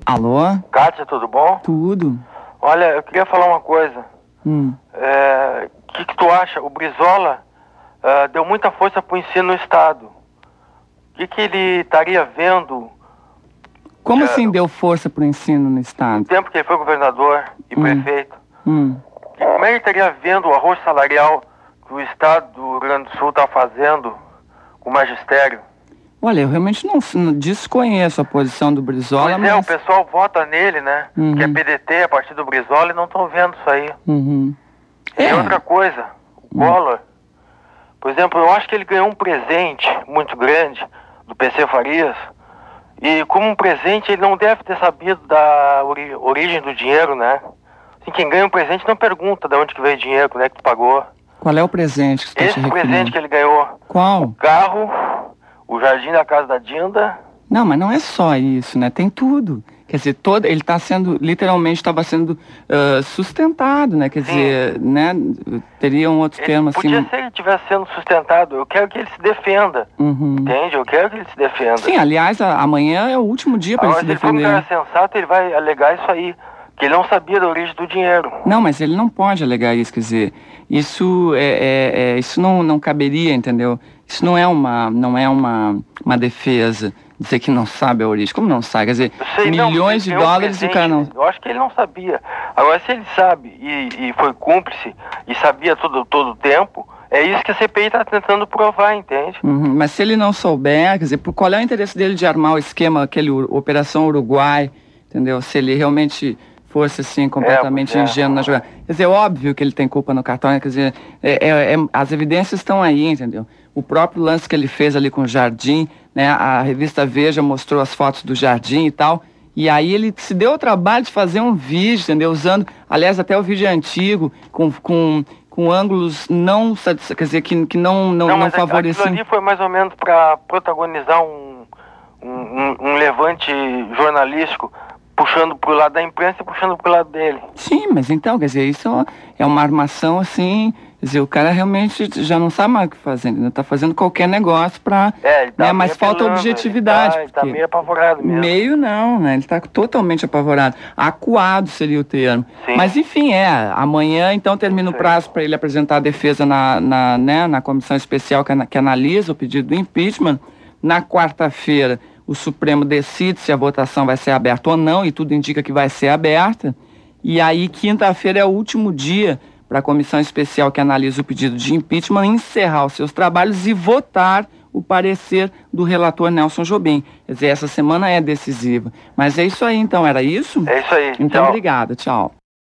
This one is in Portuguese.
Alô? Kátia, tudo bom? Tudo. Olha, eu queria falar uma coisa. O que tu acha? O Brizola deu muita força pro ensino no Estado. O que ele estaria vendo? Como assim deu força pro ensino no Estado? No tempo que ele foi governador e prefeito. Como é que ele estaria vendo o arroz salarial que o Estado do Rio Grande do Sul está fazendo com o magistério? Olha, eu realmente não desconheço a posição do Brizola, Pois mas... o pessoal vota nele, né? Que é PDT, a partir do Brizola, e não estão vendo isso aí. E outra coisa, o Collor, por exemplo, eu acho que ele ganhou um presente muito grande do PC Farias, e como um presente ele não deve ter sabido da origem do dinheiro, né? Assim, quem ganha um presente não pergunta de onde que veio o dinheiro, quando é que tu pagou. Qual é o presente que você está se referindo? Esse presente que ele ganhou. Qual? O carro, o jardim da casa da Dinda. Não, mas não é só isso, né? Tem tudo. Quer dizer, ele está sendo, literalmente estava sendo sustentado, né? Quer dizer, né? Teria um outro termo assim... Podia ser que ele estivesse sendo sustentado. Eu quero que ele se defenda. Entende? Eu quero que ele se defenda. Sim, aliás, amanhã é o último dia para ele se defender. Se ele for um cara sensato, ele vai alegar isso aí. Que ele não sabia da origem do dinheiro. Não, mas ele não pode alegar isso, quer dizer, isso isso não caberia, entendeu? Isso não é uma defesa, dizer que não sabe a origem. Como não sabe? Quer dizer, milhões de dólares e o cara não... Eu acho que ele não sabia. Agora, se ele sabe e foi cúmplice e sabia todo o tempo, é isso que a CPI está tentando provar, entende? Mas se ele não souber, quer dizer, qual é o interesse dele de armar o esquema, aquele Operação Uruguai, entendeu? Se ele realmente... fosse assim, completamente ingênuo na jogada. Quer dizer, óbvio que ele tem culpa no cartão, quer dizer, as evidências estão aí, entendeu? O próprio lance que ele fez ali com o Jardim, né? A revista Veja mostrou as fotos do Jardim e tal, e aí ele se deu o trabalho de fazer um vídeo, entendeu? Usando, aliás, até o vídeo é antigo, com ângulos não, quer dizer, que não favoreciam. Aquilo ali foi mais ou menos para protagonizar um levante jornalístico, puxando pro lado da imprensa e puxando pro lado dele. Sim, mas então, quer dizer, isso é uma armação assim, quer dizer, o cara realmente já não sabe mais o que fazer, ainda tá fazendo qualquer negócio pra... Tá mas falta objetividade. Ele tá meio apavorado mesmo. Meio não, né, ele tá totalmente apavorado. Acuado seria o termo. Sim. Mas enfim, amanhã então termina o prazo para ele apresentar a defesa na comissão especial que analisa o pedido do impeachment. Na quarta-feira, o Supremo decide se a votação vai ser aberta ou não, e tudo indica que vai ser aberta. E aí, quinta-feira é o último dia para a comissão especial que analisa o pedido de impeachment encerrar os seus trabalhos e votar o parecer do relator Nelson Jobim. Quer dizer, essa semana é decisiva. Mas é isso aí, então. Era isso? É isso aí. Então, obrigada. Tchau.